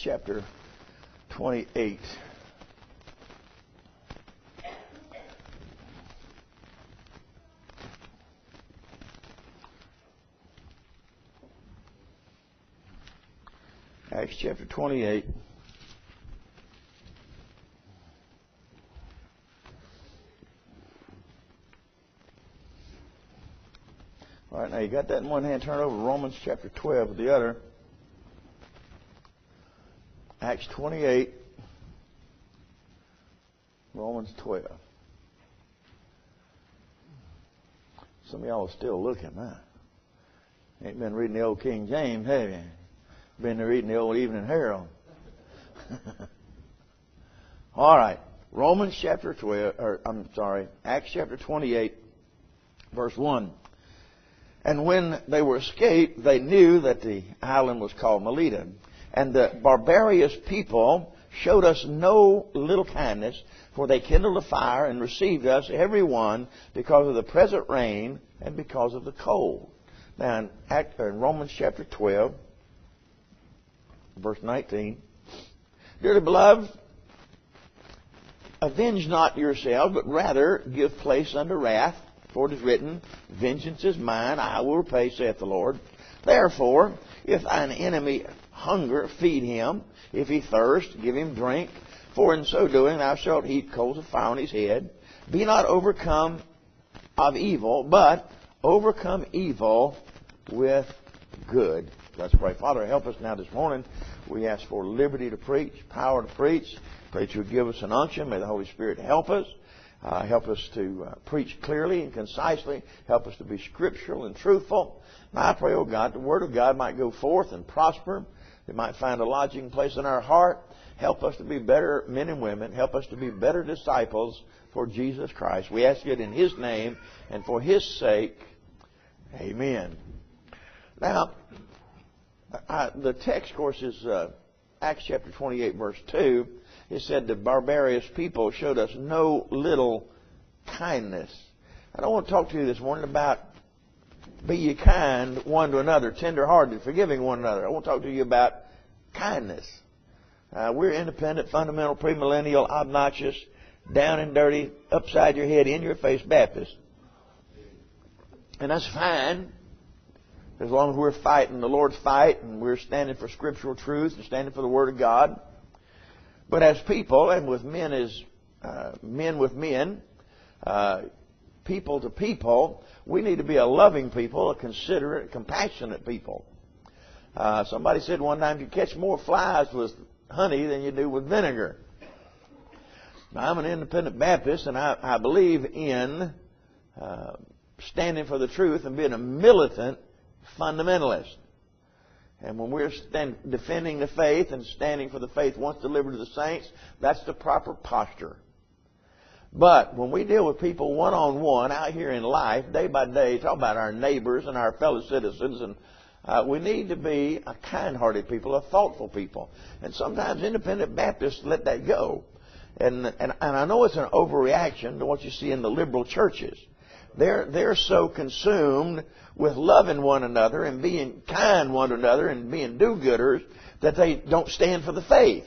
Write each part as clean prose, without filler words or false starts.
chapter 28. Acts chapter 28. All right, now you got that in one hand. Turn over to Romans chapter 12 with the other. Acts 28. Romans 12. Some of y'all are still looking, huh? Ain't been reading the old King James, have you? Been reading the old Evening Herald. All right. Romans chapter 12, Acts chapter 28, verse 1. And when they were escaped, they knew that the island was called Melita. And the barbarous people showed us no little kindness, for they kindled a fire and received us, every one, because of the present rain and because of the cold. Now, in Romans chapter 12, verse 19. Dearly beloved, avenge not yourselves, but rather give place unto wrath. For it is written, vengeance is mine, I will repay, saith the Lord. Therefore, if thine enemy hunger, feed him. If he thirst, give him drink. For in so doing thou shalt heap coals of fire on his head. Be not overcome of evil, but overcome evil with good. Let's pray. Father, help us now this morning. We ask for liberty to preach, power to preach. Pray that you would give us an unction. May the Holy Spirit help us. Help us to preach clearly and concisely. Help us to be scriptural and truthful. And I pray, oh God, the Word of God might go forth and prosper. It might find a lodging place in our heart. Help us to be better men and women. Help us to be better disciples for Jesus Christ. We ask it in His name and for His sake. Amen. Now, the text, of course, is Acts chapter 28, verse 2. It said the barbarous people showed us no little kindness. I don't want to talk to you this morning about be ye kind one to another, tender-hearted, forgiving one another. I want to talk to you about kindness. We're independent, fundamental, premillennial, obnoxious, down and dirty, upside your head, in your face Baptists. And that's fine, as long as we're fighting the Lord's fight and we're standing for scriptural truth and standing for the Word of God. But as people, and with men as men with men, people to people, we need to be a loving people, a considerate, compassionate people. Somebody said one time, you catch more flies with honey than you do with vinegar. Now, I'm an independent Baptist, and I believe in standing for the truth and being a militant fundamentalist. And when we're defending the faith and standing for the faith once delivered to the saints, that's the proper posture. But when we deal with people one-on-one out here in life, day by day, talk about our neighbors and our fellow citizens, and we need to be a kind-hearted people, a thoughtful people. And sometimes independent Baptists let that go. And I know it's an overreaction to what you see in the liberal churches. They're so consumed with loving one another and being kind one to another and being do-gooders that they don't stand for the faith.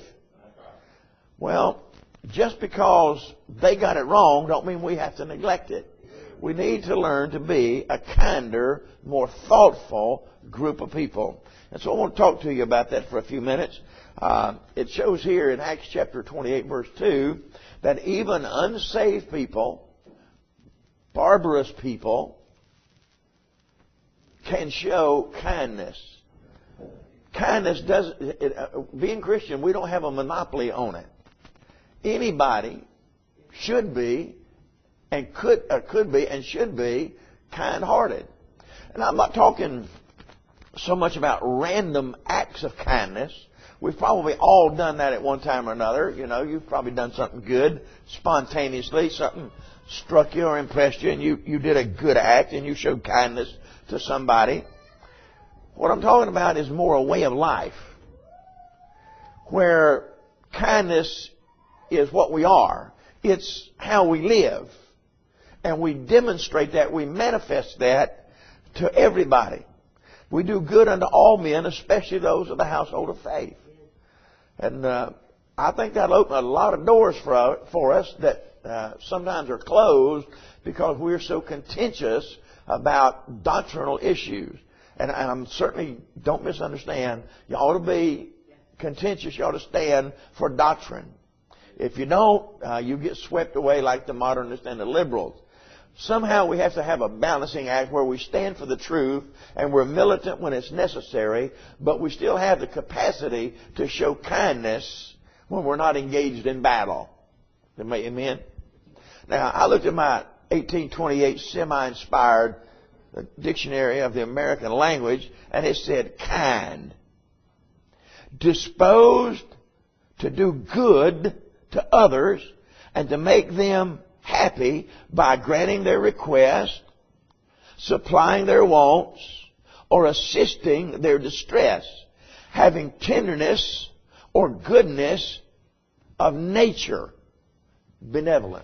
Well, just because they got it wrong don't mean we have to neglect it. We need to learn to be a kinder, more thoughtful group of people. And so I want to talk to you about that for a few minutes. It shows here in Acts chapter 28, verse 2, that even unsaved people, barbarous people, can show kindness. Kindness doesn't. Being Christian, we don't have a monopoly on it. Anybody should be and could be and should be kind-hearted. And I'm not talking so much about random acts of kindness. We've probably all done that at one time or another. You know, you've probably done something good spontaneously, something struck you or impressed you, and you did a good act and you showed kindness to somebody. What I'm talking about is more a way of life, where kindness is what we are. It's how we live. And we demonstrate that, we manifest that to everybody. We do good unto all men, especially those of the household of faith. And I think that'll open a lot of doors for us that sometimes are closed because we're so contentious about doctrinal issues. And I'm certainly, don't misunderstand, you ought to be contentious. You ought to stand for doctrine. If you don't, you get swept away like the modernists and the liberals. Somehow we have to have a balancing act where we stand for the truth and we're militant when it's necessary, but we still have the capacity to show kindness when we're not engaged in battle. Amen? Now, I looked at my 1828 semi-inspired dictionary of the American language, and it said kind. Disposed to do good to others and to make them happy by granting their request, supplying their wants, or assisting their distress, having tenderness or goodness of nature, benevolent.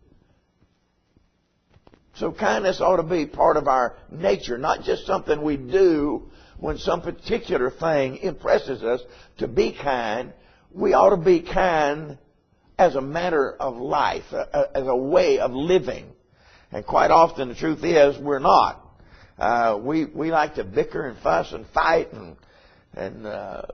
So kindness ought to be part of our nature, not just something we do when some particular thing impresses us to be kind. We ought to be kind as a matter of life, as a way of living. And quite often the truth is we're not. We like to bicker and fuss and fight and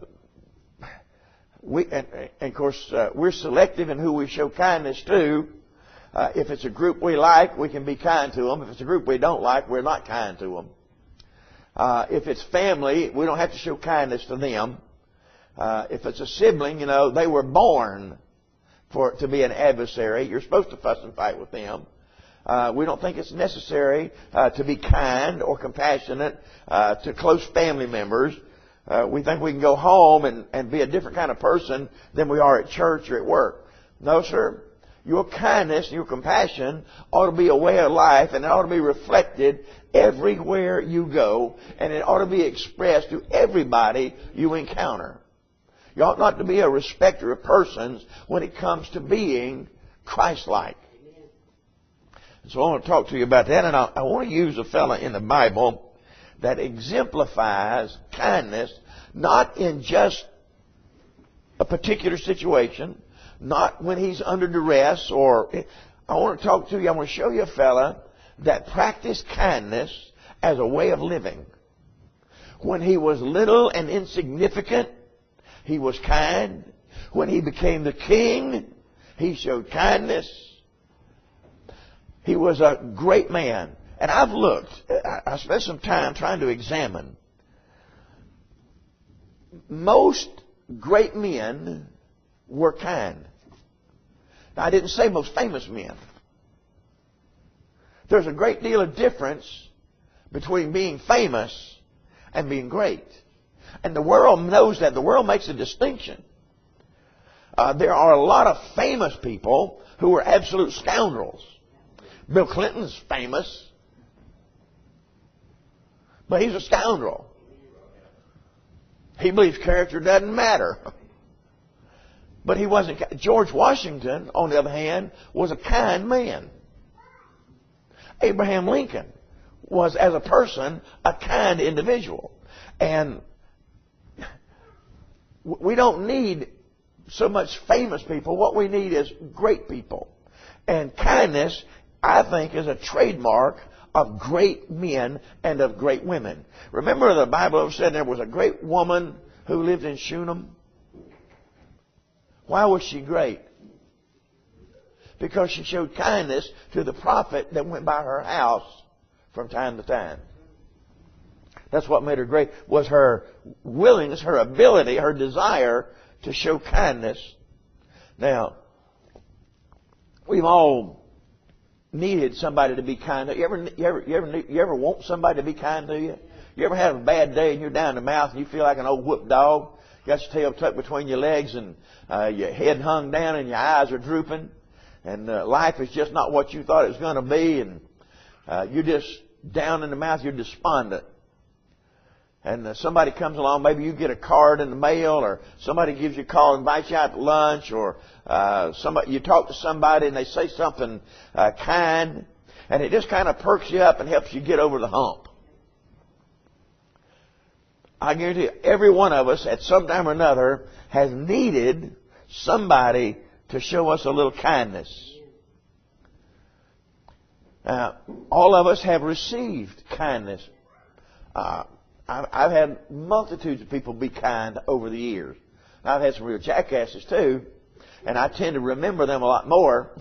of course we're selective in who we show kindness to. If it's a group we like, we can be kind to them. If it's a group we don't like, we're not kind to them. If it's family, we don't have to show kindness to them. If it's a sibling, they were born to be an adversary. You're supposed to fuss and fight with them. We don't think it's necessary to be kind or compassionate to close family members. We think we can go home and be a different kind of person than we are at church or at work. No, sir. Your kindness and your compassion ought to be a way of life, and it ought to be reflected everywhere you go, and it ought to be expressed to everybody you encounter. You ought not to be a respecter of persons when it comes to being Christ-like. So I want to talk to you about that, and I want to use a fellow in the Bible that exemplifies kindness, not in just a particular situation, not when he's under duress, or I want to talk to you, I want to show you a fella that practiced kindness as a way of living. When he was little and insignificant, he was kind. When he became the king, he showed kindness. He was a great man. And I've looked, I spent some time trying to examine. Most great men were kind. Now, I didn't say most famous men. There's a great deal of difference between being famous and being great. And the world knows that. The world makes a distinction. There are a lot of famous people who are absolute scoundrels. Bill Clinton's famous, but he's a scoundrel. He believes character doesn't matter. But he wasn't. George Washington, on the other hand, was a kind man. Abraham Lincoln was, as a person, a kind individual. And we don't need so much famous people. What we need is great people. And kindness, I think, is a trademark of great men and of great women. Remember, the Bible said there was a great woman who lived in Shunem. Why was she great? Because she showed kindness to the prophet that went by her house from time to time. That's what made her great, was her willingness, her ability, her desire to show kindness. Now, we've all needed somebody to be kind to you. You ever want somebody to be kind to you? You ever have a bad day and you're down the mouth and you feel like an old whooped dog? You got your tail tucked between your legs and your head hung down and your eyes are drooping. And life is just not what you thought it was going to be. And you're just down in the mouth. You're despondent. And somebody comes along. Maybe you get a card in the mail, or somebody gives you a call and invites you out to lunch, or you talk to somebody and they say something kind. And it just kind of perks you up and helps you get over the hump. I guarantee you, every one of us at some time or another has needed somebody to show us a little kindness. All of us have received kindness. I've had multitudes of people be kind over the years. I've had some real jackasses too, and I tend to remember them a lot more.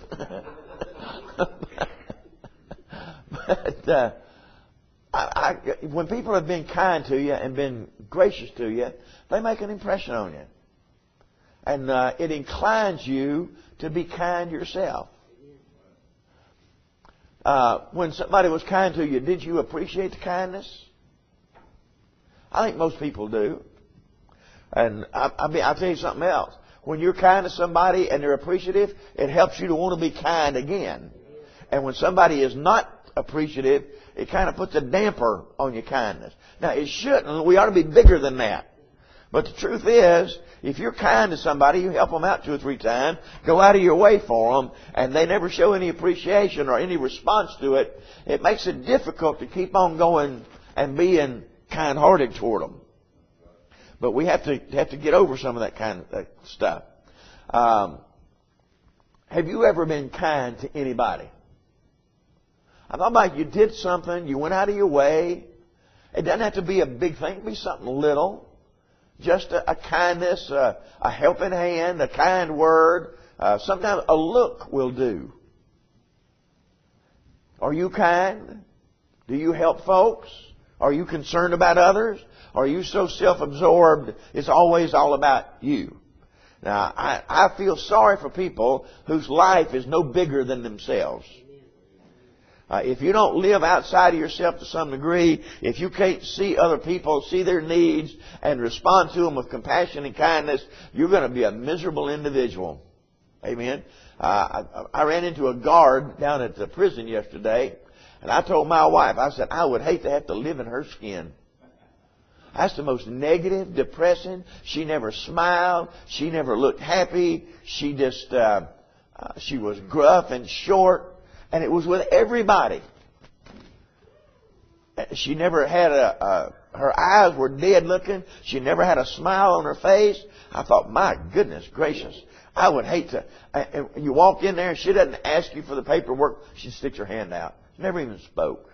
But when people have been kind to you and been gracious to you, they make an impression on you. And it inclines you to be kind yourself. When somebody was kind to you, did you appreciate the kindness? I think most people do. And I'll tell you something else. When you're kind to somebody and they're appreciative, it helps you to want to be kind again. And when somebody is not appreciative, it kind of puts a damper on your kindness. Now, it shouldn't. We ought to be bigger than that. But the truth is, if you're kind to somebody, you help them out 2 or 3 times, go out of your way for them, and they never show any appreciation or any response to it, it makes it difficult to keep on going and being kind-hearted toward them. But we have to get over some of that kind of stuff. Have you ever been kind to anybody? I'm talking about you did something, you went out of your way. It doesn't have to be a big thing. It can be something little. Just a kindness, a helping hand, a kind word. Sometimes a look will do. Are you kind? Do you help folks? Are you concerned about others? Are you so self-absorbed it's always all about you? Now, I feel sorry for people whose life is no bigger than themselves. If you don't live outside of yourself to some degree, if you can't see other people, see their needs, and respond to them with compassion and kindness, you're going to be a miserable individual. Amen. I ran into a guard down at the prison yesterday, and I told my wife, I said, I would hate to have to live in her skin. That's the most negative, depressing. She never smiled. She never looked happy. She just, she was gruff and short. And it was with everybody. She never had her eyes were dead looking. She never had a smile on her face. I thought, my goodness gracious. I would hate to. And you walk in there and she doesn't ask you for the paperwork. She sticks her hand out. She never even spoke.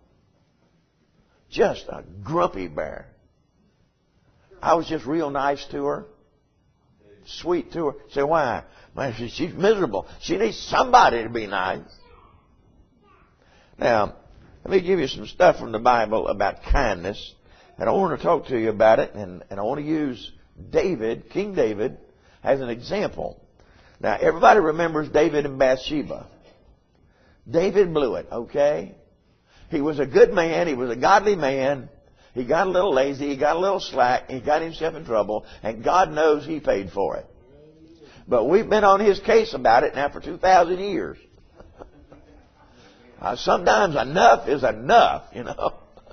Just a grumpy bear. I was just real nice to her. Sweet to her. Say, why? Man, she's miserable. She needs somebody to be nice. Now, let me give you some stuff from the Bible about kindness. And I want to talk to you about it. And I want to use David, King David, as an example. Now, everybody remembers David and Bathsheba. David blew it, okay? He was a good man. He was a godly man. He got a little lazy. He got a little slack. He got himself in trouble. And God knows he paid for it. But we've been on his case about it now for 2,000 years. Sometimes enough is enough, you know.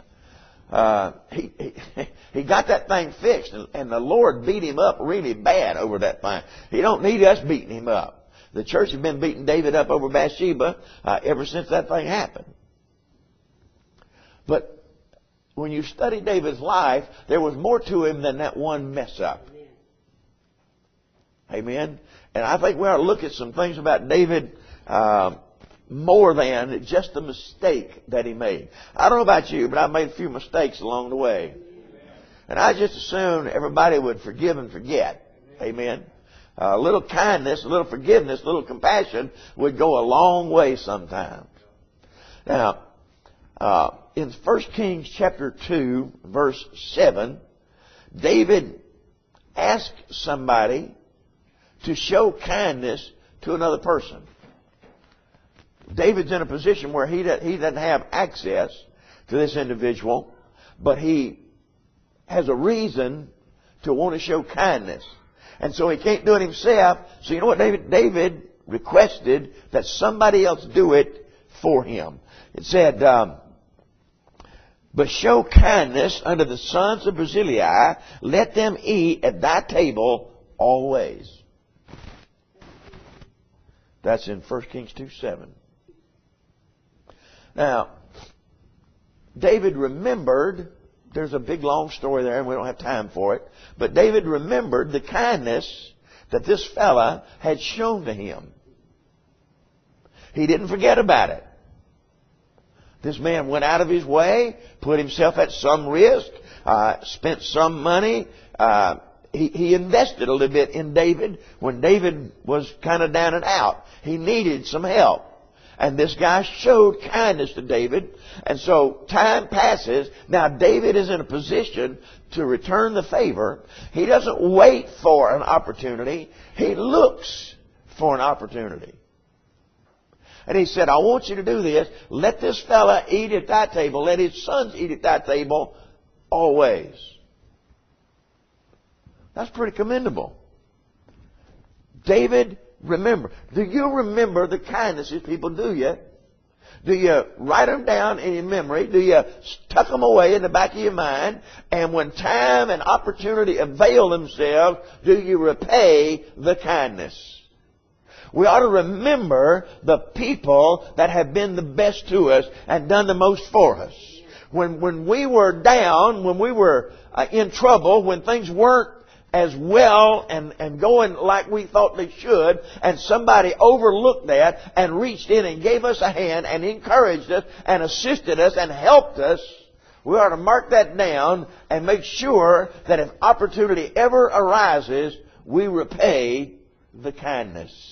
He got that thing fixed, and the Lord beat him up really bad over that thing. He don't need us beating him up. The church has been beating David up over Bathsheba ever since that thing happened. But when you study David's life, there was more to him than that one mess up. Amen. And I think we ought to look at some things about David more than just the mistake that he made. I don't know about you, but I made a few mistakes along the way. And I just assumed everybody would forgive and forget. Amen. A little kindness, a little forgiveness, a little compassion would go a long way sometimes. Now, in 1 Kings chapter 2, verse 7, David asked somebody to show kindness to another person. David's in a position where he doesn't have access to this individual, but he has a reason to want to show kindness. And so he can't do it himself. So you know what David requested? That somebody else do it for him. It said, but show kindness unto the sons of Barzillai, let them eat at thy table always. That's in 1 Kings 2:7. Now, David remembered there's a big long story there, and we don't have time for it. But David remembered the kindness that this fella had shown to him. He didn't forget about it. This man went out of his way, put himself at some risk, spent some money. He invested a little bit in David when David was kind of down and out. He needed some help. And this guy showed kindness to David. And so time passes. Now David is in a position to return the favor. He doesn't wait for an opportunity. He looks for an opportunity. And he said, I want you to do this. Let this fella eat at thy table. Let his sons eat at thy table always. That's pretty commendable. David, remember. Do you remember the kindnesses people do you? Do you write them down in your memory? Do you tuck them away in the back of your mind? And when time and opportunity avail themselves, do you repay the kindness? We ought to remember the people that have been the best to us and done the most for us. When we were down, when we were in trouble, when things weren't as well and going like we thought they should, and somebody overlooked that and reached in and gave us a hand and encouraged us and assisted us and helped us, we ought to mark that down and make sure that if opportunity ever arises, we repay the kindness.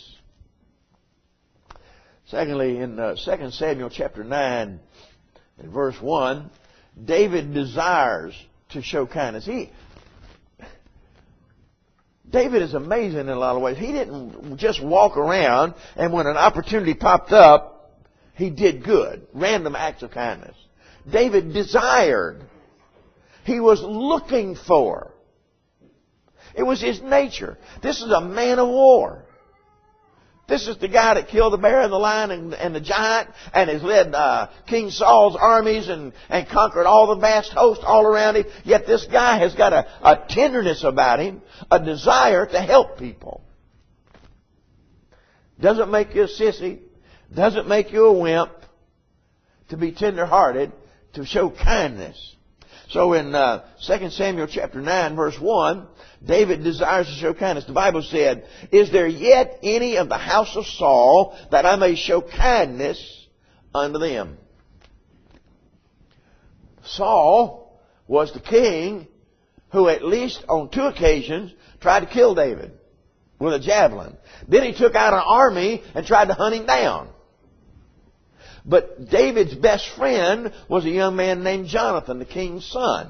Secondly, in 2 Samuel chapter 9, in verse 1, David desires to show kindness. David is amazing in a lot of ways. He didn't just walk around and when an opportunity popped up, he did good. Random acts of kindness. David desired. He was looking for. It was his nature. This is a man of war. This is the guy that killed the bear and the lion and the giant and has led King Saul's armies and conquered all the vast host all around him. Yet this guy has got a tenderness about him, a desire to help people. Doesn't make you a sissy. Doesn't make you a wimp. To be tender-hearted, to show kindness. So in 2 Samuel chapter 9 verse 1, David desires to show kindness. The Bible said, is there yet any of the house of Saul that I may show kindness unto them? Saul was the king who at least on 2 occasions tried to kill David with a javelin. Then he took out an army and tried to hunt him down. But David's best friend was a young man named Jonathan, the king's son.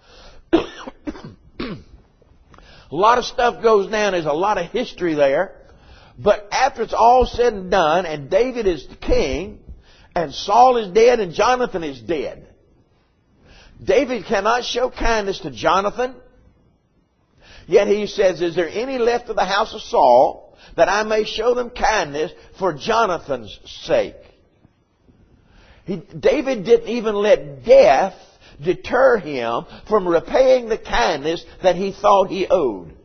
A lot of stuff goes down. There's a lot of history there. But after it's all said and done, and David is the king, and Saul is dead, and Jonathan is dead, David cannot show kindness to Jonathan. Yet he says, is there any left of the house of Saul that I may show them kindness for Jonathan's sake? David didn't even let death deter him from repaying the kindness that he thought he owed.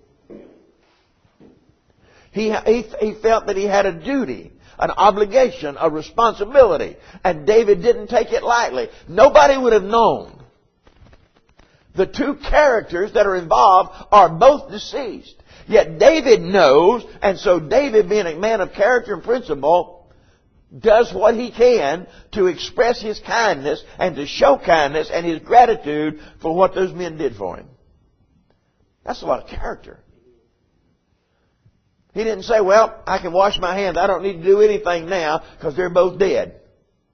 He felt that he had a duty, an obligation, a responsibility. And David didn't take it lightly. Nobody would have known. The two characters that are involved are both deceased. Yet David knows, and so David, being a man of character and principle, does what he can to express his kindness and to show kindness and his gratitude for what those men did for him. That's a lot of character. He didn't say, well, I can wash my hands. I don't need to do anything now because they're both dead.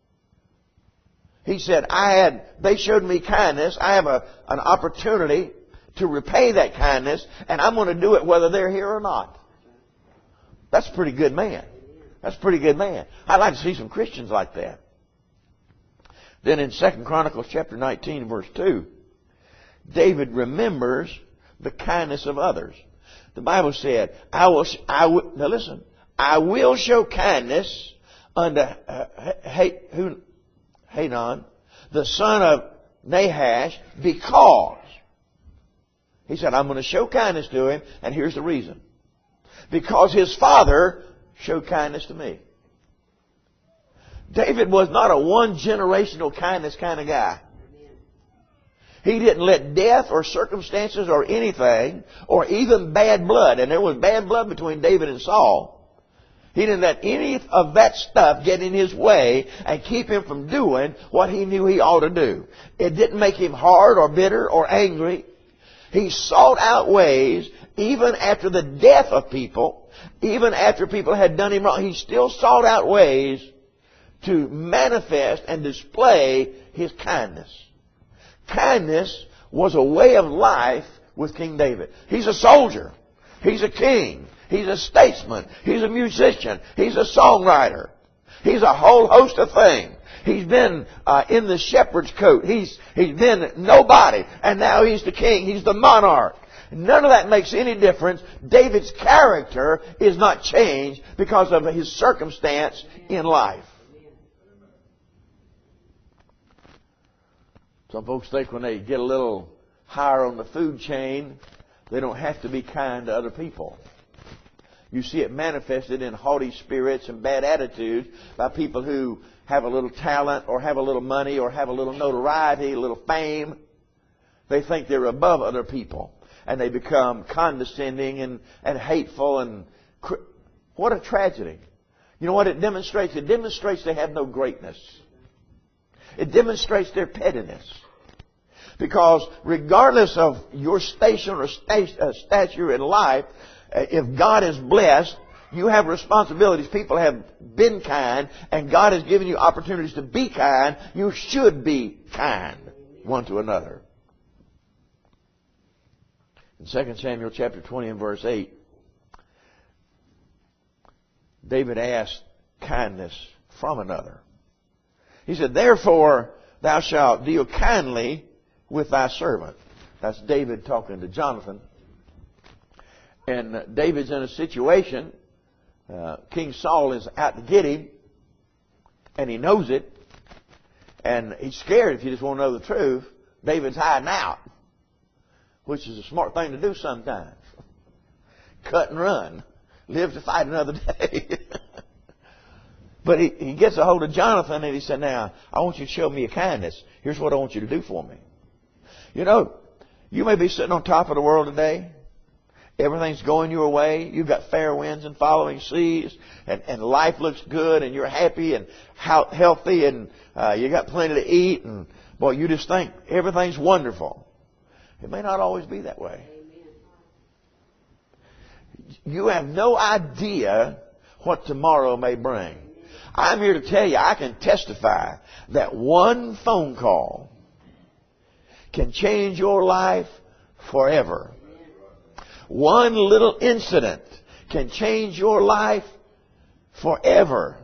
He said, they showed me kindness. I have an opportunity to repay that kindness, and I'm going to do it whether they're here or not. That's a pretty good man. That's a pretty good man. I'd like to see some Christians like that. Then in 2 Chronicles chapter 19 verse 2, David remembers the kindness of others. The Bible said, now listen, I will show kindness unto Hanun, the son of Nahash, because he said, I'm going to show kindness to him, and here's the reason. Because his father showed kindness to me. David was not a one-generational kindness kind of guy. He didn't let death or circumstances or anything, or even bad blood, and there was bad blood between David and Saul. He didn't let any of that stuff get in his way and keep him from doing what he knew he ought to do. It didn't make him hard or bitter or angry. He sought out ways, even after the death of people, even after people had done him wrong, he still sought out ways to manifest and display his kindness. Kindness was a way of life with King David. He's a soldier. He's a king. He's a statesman. He's a musician. He's a songwriter. He's a whole host of things. He's been in the shepherd's coat. He's been nobody. And now he's the king. He's the monarch. None of that makes any difference. David's character is not changed because of his circumstance in life. Some folks think when they get a little higher on the food chain, they don't have to be kind to other people. You see it manifested in haughty spirits and bad attitudes by people who have a little talent or have a little money or have a little notoriety, a little fame. They think they're above other people. And they become condescending and hateful. And what a tragedy. You know what it demonstrates? It demonstrates they have no greatness. It demonstrates their pettiness. Because regardless of your station or stature in life, if God is blessed, you have responsibilities. People have been kind, and God has given you opportunities to be kind. You should be kind one to another. In 2 Samuel chapter 20 and verse 8, David asked kindness from another. He said, "Therefore thou shalt deal kindly with thy servant." That's David talking to Jonathan. And David's in a situation, King Saul is out to get him, and he knows it, and he's scared. If you just want to know the truth, David's hiding out, which is a smart thing to do sometimes. Cut and run. Live to fight another day. But he gets a hold of Jonathan, and he said, "Now, I want you to show me a kindness. Here's what I want you to do for me." You know, you may be sitting on top of the world today. Everything's going your way. You've got fair winds and following seas, and life looks good, and you're happy and healthy, and you got plenty to eat, and boy, you just think everything's wonderful. It may not always be that way. You have no idea what tomorrow may bring. I'm here to tell you, I can testify that one phone call can change your life forever. One little incident can change your life forever.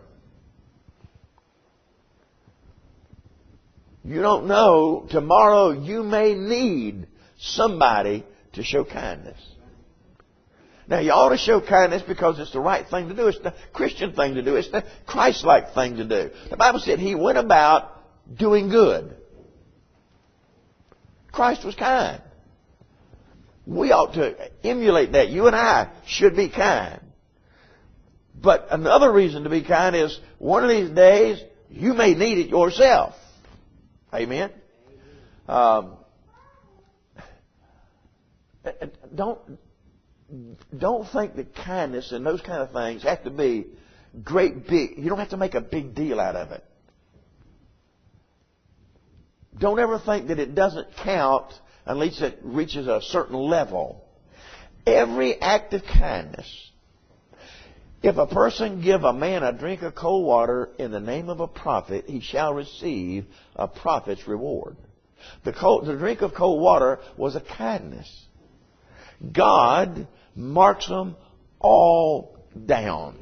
You don't know, tomorrow you may need somebody to show kindness. Now, you ought to show kindness because it's the right thing to do. It's the Christian thing to do. It's the Christ-like thing to do. The Bible said He went about doing good. Christ was kind. We ought to emulate that. You and I should be kind. But another reason to be kind is one of these days you may need it yourself. Amen? Don't think that kindness and those kind of things have to be great big. You don't have to make a big deal out of it. Don't ever think that it doesn't count unless it reaches a certain level. Every act of kindness. If a person give a man a drink of cold water in the name of a prophet, he shall receive a prophet's reward. The drink of cold water was a kindness. God marks them all down.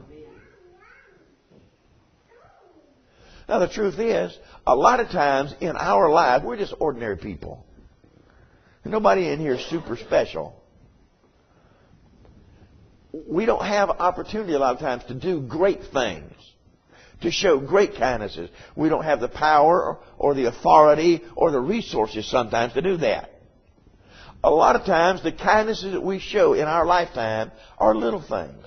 Now the truth is, a lot of times in our life, we're just ordinary people. Nobody in here is super special. We don't have opportunity a lot of times to do great things, to show great kindnesses. We don't have the power or the authority or the resources sometimes to do that. A lot of times the kindnesses that we show in our lifetime are little things.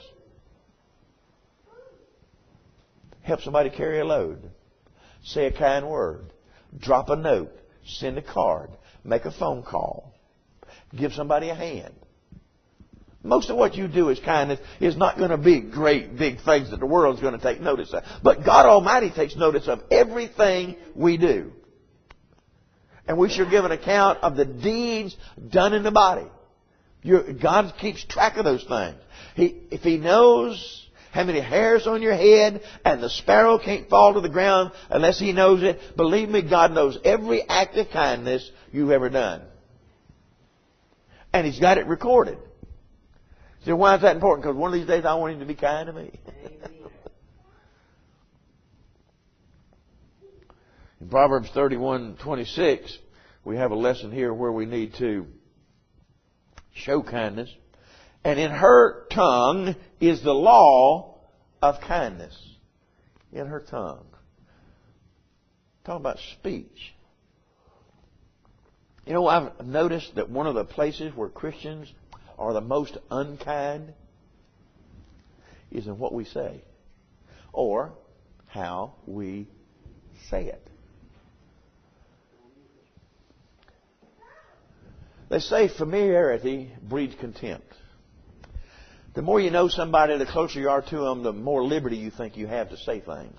Help somebody carry a load. Say a kind word. Drop a note. Send a card. make a phone call, give somebody a hand. Most of what you do as kindness is not going to be great big things that the world's going to take notice of. But God Almighty takes notice of everything we do. And we should give an account of the deeds done in the body. God keeps track of those things. If He knows how many hairs on your head and the sparrow can't fall to the ground unless He knows it, believe me, God knows every act of kindness you've ever done. And He's got it recorded. So why is that important? Because one of these days I want Him to be kind to me. In Proverbs 31:26, we have a lesson here where we need to show kindness. And in her tongue is the law of kindness. In her tongue. Talk about speech. You know, I've noticed that one of the places where Christians are the most unkind is in what we say or how we say it. They say familiarity breeds contempt. The more you know somebody, the closer you are to them, the more liberty you think you have to say things.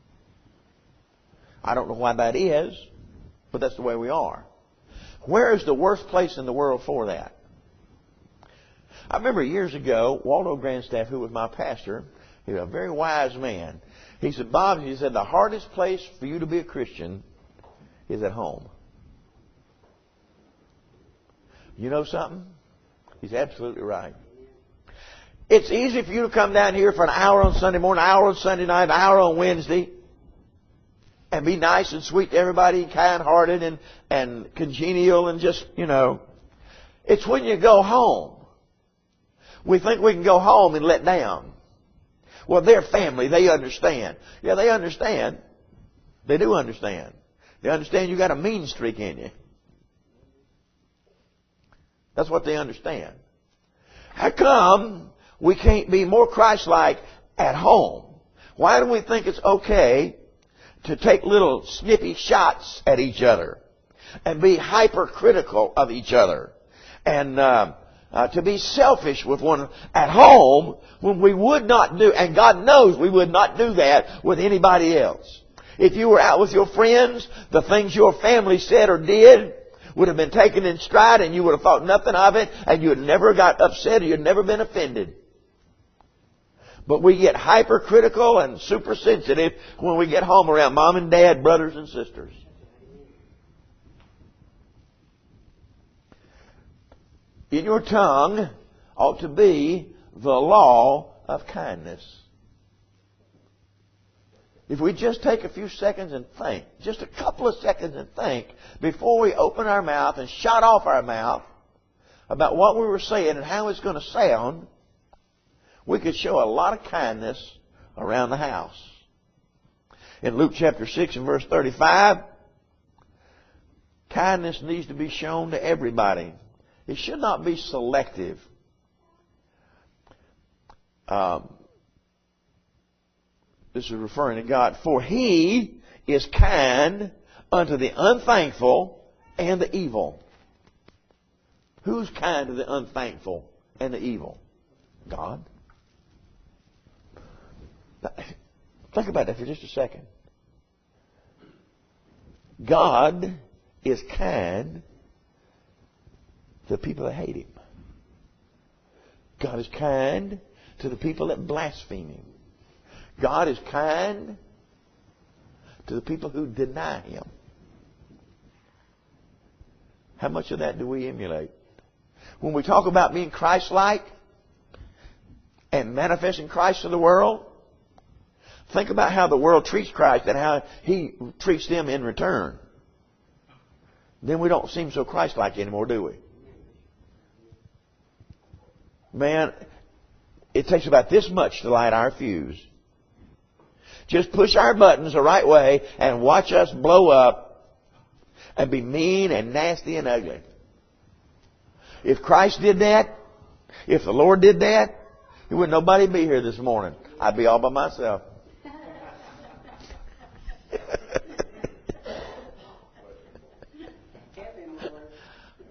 I don't know why that is, but that's the way we are. Where is the worst place in the world for that? I remember years ago, Waldo Grandstaff, who was my pastor, he was a very wise man. He said, Bob, he said, the hardest place for you to be a Christian is at home. You know something? He's absolutely right. It's easy for you to come down here for an hour on Sunday morning, an hour on Sunday night, an hour on Wednesday, and be nice and sweet to everybody, kind-hearted and congenial and just, you know. It's when you go home. We think we can go home and let down. Well, they're family. They understand. Yeah, they understand. They do understand. They understand you got a mean streak in you. That's what they understand. How come we can't be more Christ-like at home? Why do we think it's okay to take little snippy shots at each other and be hypercritical of each other and to be selfish with one at home when we would not do, and God knows we would not do that with anybody else. If you were out with your friends, the things your family said or did would have been taken in stride and you would have thought nothing of it and you had never got upset or you'd never been offended. But we get hypercritical and super sensitive when we get home around mom and dad, brothers and sisters. In your tongue ought to be the law of kindness. If we just take a few seconds and think, just a couple of seconds and think, before we open our mouth and shut off our mouth about what we were saying and how it's going to sound, we could show a lot of kindness around the house. In Luke chapter 6 and verse 35, kindness needs to be shown to everybody. It should not be selective. This is referring to God. For He is kind unto the unthankful and the evil. Who's kind to the unthankful and the evil? God. Think about that for just a second. God is kind to the people that hate Him. God is kind to the people that blaspheme Him. God is kind to the people who deny Him. How much of that do we emulate? When we talk about being Christ-like and manifesting Christ to the world, think about how the world treats Christ and how He treats them in return. Then we don't seem so Christ-like anymore, do we? Man, it takes about this much to light our fuse. Just push our buttons the right way and watch us blow up and be mean and nasty and ugly. If Christ did that, if the Lord did that, there wouldn't nobody be here this morning. I'd be all by myself.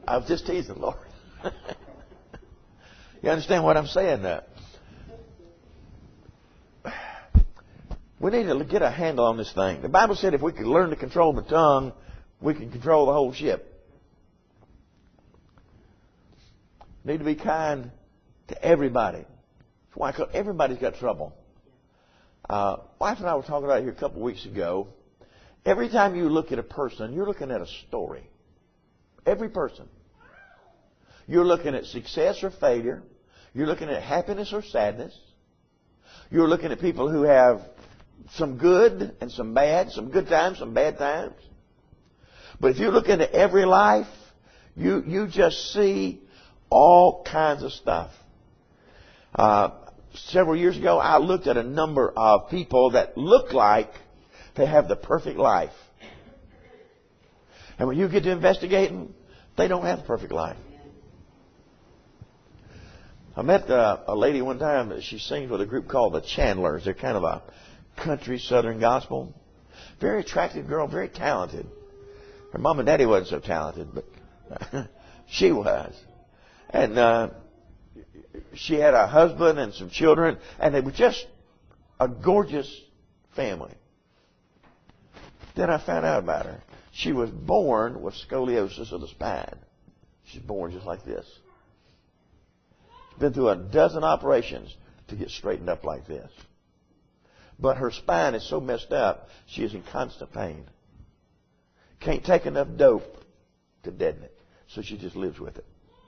I was just teasing, Lord. You understand what I'm saying now? We need to get a handle on this thing. The Bible said if we could learn to control the tongue, we can control the whole ship. Need to be kind to everybody. That's why everybody's got trouble. Wife and I were talking about it here a couple of weeks ago. Every time you look at a person, you're looking at a story. Every person. You're looking at success or failure. You're looking at happiness or sadness. You're looking at people who have some good and some bad, some good times, some bad times. But if you look into every life, you just see all kinds of stuff. Several years ago, I looked at a number of people that look like they have the perfect life. And when you get to investigating, they don't have the perfect life. I met a lady one time that she sings with a group called the Chandlers. They're kind of a country southern gospel. Very attractive girl, very talented. Her mom and daddy wasn't so talented, but she was. And she had a husband and some children, and they were just a gorgeous family. Then I found out about her. She was born with scoliosis of the spine. She's born just like this. Been through a dozen operations to get straightened up like this. But her spine is so messed up, she is in constant pain. Can't take enough dope to deaden it. So she just lives with it.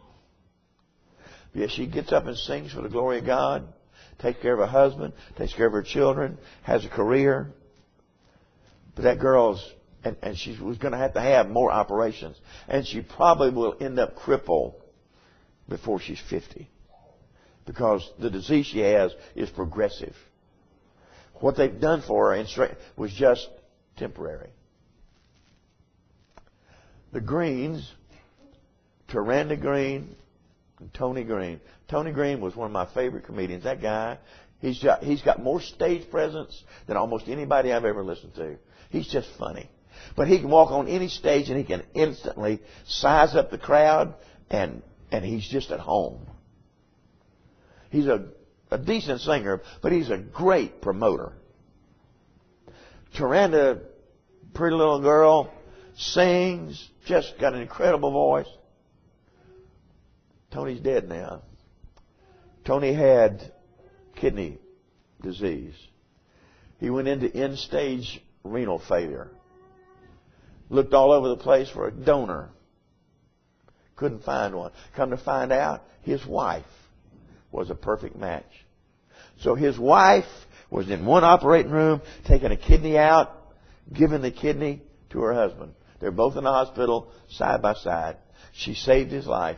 Yes, she gets up and sings for the glory of God, takes care of her husband, takes care of her children, has a career. But that girl's, and she was going to have more operations. And she probably will end up crippled before she's 50. Because the disease she has is progressive. What they've done for her was just temporary. The Greens, Taranda Green and Tony Green. Tony Green was one of my favorite comedians. That guy, he's got more stage presence than almost anybody I've ever listened to. He's just funny. But he can walk on any stage and he can instantly size up the crowd and he's just at home. He's a decent singer, but he's a great promoter. Taranda, pretty little girl, sings, just got an incredible voice. Tony's dead now. Tony had kidney disease. He went into end-stage renal failure. Looked all over the place for a donor. Couldn't find one. Come to find out, his wife was a perfect match. So his wife was in one operating room, taking a kidney out, giving the kidney to her husband. They're both in the hospital, side by side. She saved his life.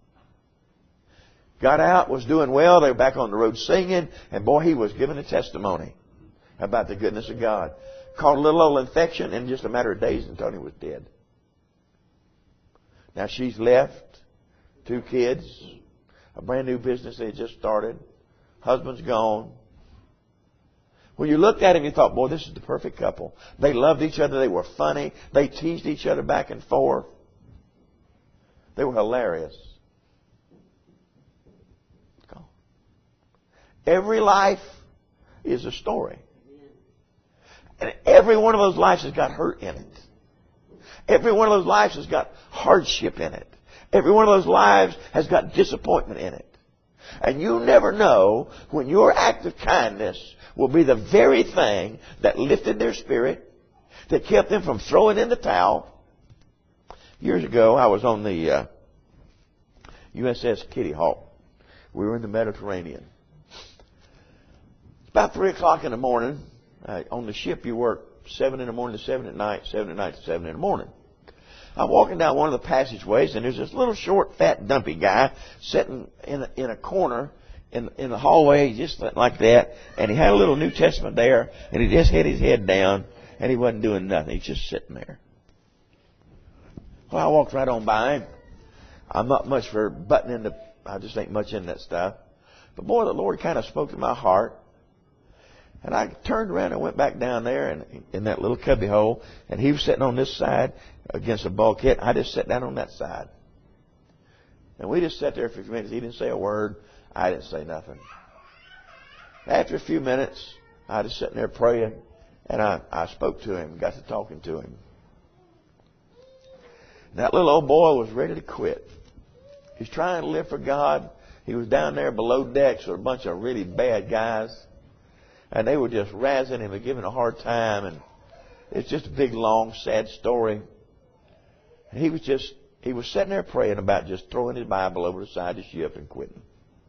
Got out, was doing well. They were back on the road singing, and boy, he was giving a testimony about the goodness of God. Caught a little old infection in just a matter of days, and Tony was dead. Now she's left 2 kids, a brand new business they had just started. Husband's gone. When you looked at him, you thought, boy, this is the perfect couple. They loved each other. They were funny. They teased each other back and forth. They were hilarious. Every life is a story. And every one of those lives has got hurt in it. Every one of those lives has got hardship in it. Every one of those lives has got disappointment in it. And you never know when your act of kindness will be the very thing that lifted their spirit, that kept them from throwing in the towel. Years ago, I was on the USS Kitty Hawk. We were in the Mediterranean. It's about 3 o'clock in the morning. On the ship, you work 7 in the morning to 7 at night, 7 at night to 7 in the morning. I'm walking down one of the passageways, and there's this little short, fat, dumpy guy sitting in a corner in the hallway, just like that. And he had a little New Testament there, and he just had his head down, and he wasn't doing nothing. He's just sitting there. Well, I walked right on by him. I'm not much for butting into, I just ain't much in that stuff. But boy, the Lord kind of spoke to my heart. And I turned around and went back down there and in that little cubby hole. And he was sitting on this side against a bulkhead. I just sat down on that side. And we just sat there for a few minutes. He didn't say a word. I didn't say nothing. After a few minutes, I was sitting there praying, and I spoke to him, got to talking to him. That little old boy was ready to quit. He's trying to live for God. He was down there below decks with a bunch of really bad guys. And they were just razzing him and giving him a hard time. And it's just a big, long, sad story. And he was sitting there praying about just throwing his Bible over the side of the ship and quitting.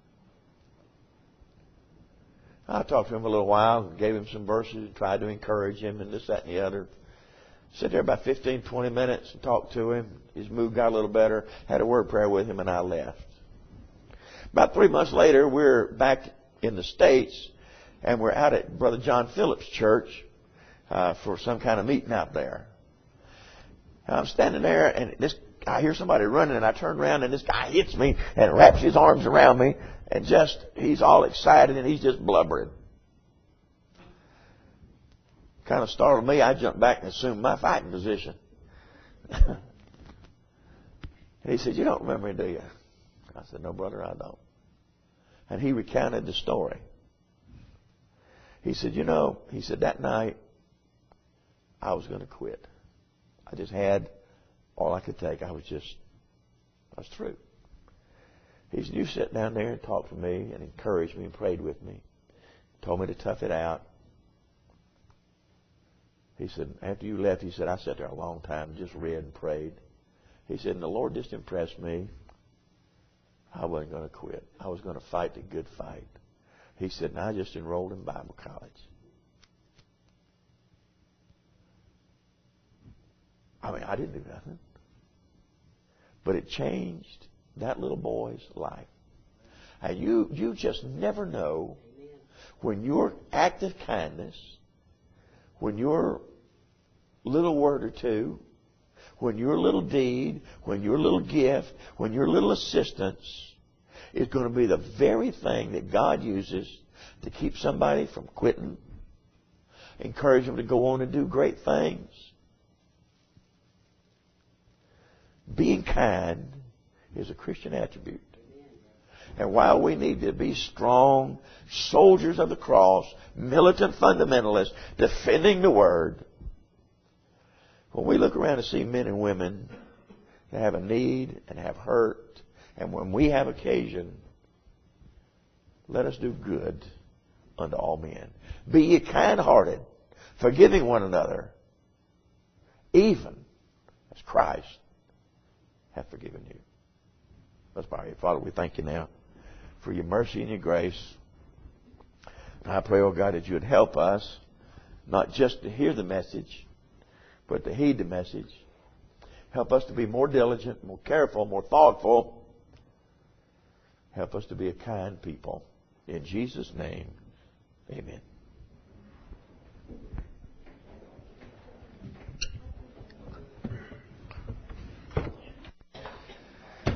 I talked to him a little while, gave him some verses, and tried to encourage him and this, that, and the other. Sat there about 15, 20 minutes and talked to him. His mood got a little better. Had a word prayer with him, and I left. About 3 months later, we're back in the States, and we're out at Brother John Phillips' church for some kind of meeting out there. And I'm standing there, and I hear somebody running, and I turn around, and this guy hits me and wraps his arms around me, and he's all excited, and he's just blubbering. Kind of startled me. I jumped back and assumed my fighting position. He said, "You don't remember me, do you?" I said, "No, brother, I don't." And he recounted the story. He said, that night I was going to quit. I just had all I could take. I was through. He said, "You sit down there and talked to me and encouraged me and prayed with me. Told me to tough it out." He said, "After you left," he said, "I sat there a long time and just read and prayed." He said, "And the Lord just impressed me. I wasn't going to quit. I was going to fight the good fight." He said, "And I just enrolled in Bible college." I mean, I didn't do nothing. But it changed that little boy's life. And you just never know when your act of kindness, when your little word or two, when your little deed, when your little gift, when your little assistance is going to be the very thing that God uses to keep somebody from quitting, encourage them to go on and do great things. Being kind is a Christian attribute. And while we need to be strong soldiers of the cross, militant fundamentalists, defending the Word, when we look around and see men and women that have a need and have hurt, and when we have occasion, let us do good unto all men. Be ye kind-hearted, forgiving one another, even as Christ hath forgiven you. Let's pray. Father, we thank you now for your mercy and your grace. And I pray, oh God, that you would help us not just to hear the message, but to heed the message. Help us to be more diligent, more careful, more thoughtful. Help us to be a kind people. In Jesus' name, amen.